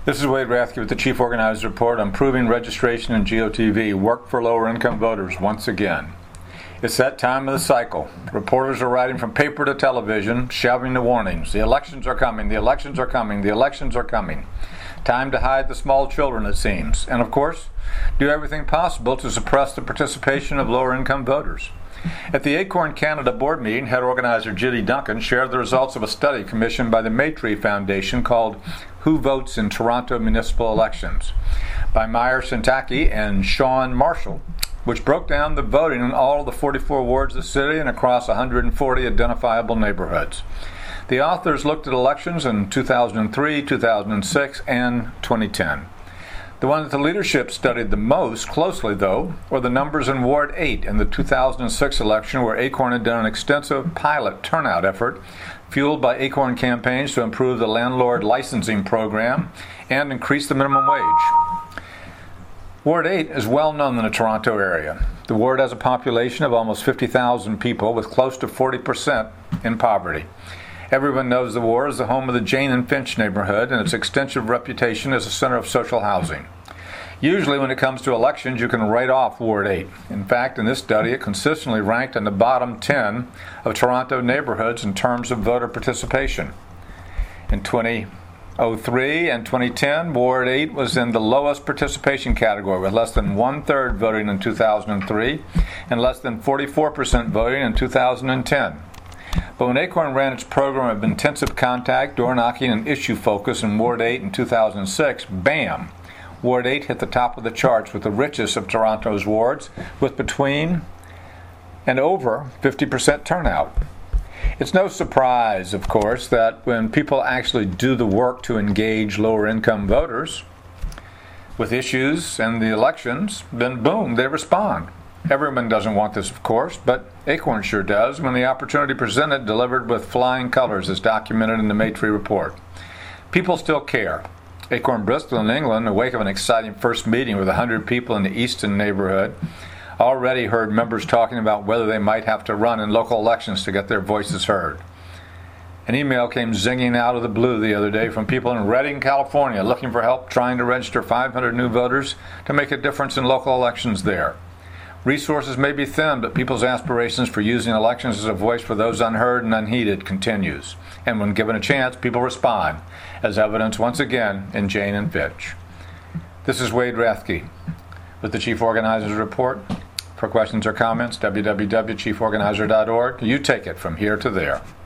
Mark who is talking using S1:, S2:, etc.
S1: This is Wade Rathke with the Chief Organizer's Report on proving registration in GOTV. Work for lower-income voters once again. It's that time of the cycle. Reporters are writing from paper to television, shouting the warnings. The elections are coming, the elections are coming, the elections are coming. Time to hide the small children, it seems. And of course, do everything possible to suppress the participation of lower-income voters. At the Acorn Canada board meeting, head organizer Judy Duncan shared the results of a study commissioned by the Maitrey Foundation called Who Votes in Toronto Municipal Elections by Meyer Sintaki and Sean Marshall, which broke down the voting in all of the 44 wards of the city and across 140 identifiable neighborhoods. The authors looked at elections in 2003, 2006, and 2010. The one that the leadership studied the most closely, though, were the numbers in Ward 8 in the 2006 election, where Acorn had done an extensive pilot turnout effort fueled by Acorn campaigns to improve the landlord licensing program and increase the minimum wage. Ward 8 is well known in the Toronto area. The ward has a population of almost 50,000 people, with close to 40% in poverty. Everyone knows the ward is the home of the Jane and Finch neighborhood and its extensive reputation as a center of social housing. Usually when it comes to elections, you can write off Ward 8. In fact, in this study, it consistently ranked in the bottom 10 of Toronto neighborhoods in terms of voter participation. In 2003 and 2010, Ward 8 was in the lowest participation category, with less than one-third voting in 2003 and less than 44% voting in 2010. But when Acorn ran its program of intensive contact, door knocking, and issue focus in Ward 8 in 2006, bam! Ward 8 hit the top of the charts with the richest of Toronto's wards, with between and over 50% turnout. It's no surprise, of course, that when people actually do the work to engage lower-income voters with issues and the elections, then boom, they respond. Everyone doesn't want this, of course, but Acorn sure does when the opportunity presented delivered with flying colors, as documented in the Maitrey report. People still care. Acorn Bristol in England, in the wake of an exciting first meeting with 100 people in the Easton neighborhood, already heard members talking about whether they might have to run in local elections to get their voices heard. An email came zinging out of the blue the other day from people in Redding, California, looking for help trying to register 500 new voters to make a difference in local elections there. Resources may be thin, but people's aspirations for using elections as a voice for those unheard and unheeded continues. And when given a chance, people respond, as evidenced once again in Jane and Finch. This is Wade Rathke with the Chief Organizer's Report. For questions or comments, www.chieforganizer.org. You take it from here to there.